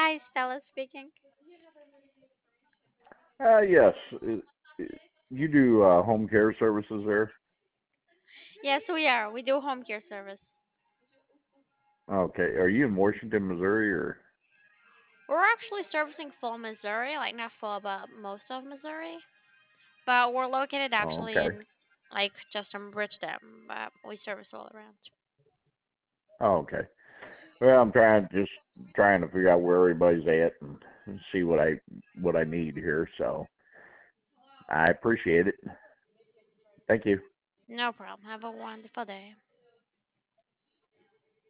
Hi, Stella speaking. Yes. You do home care services there? Yes, we are. We do home care service. Okay. Are you in Washington, Missouri, or? We're actually servicing full Missouri, like not full, but most of Missouri. But we're located Oh, actually okay. in like just in Bridgetown, but we service all around. Oh, okay. Well, I'm trying to figure out where everybody's at and see what I need here. So I appreciate it. Thank you. No problem. Have a wonderful day.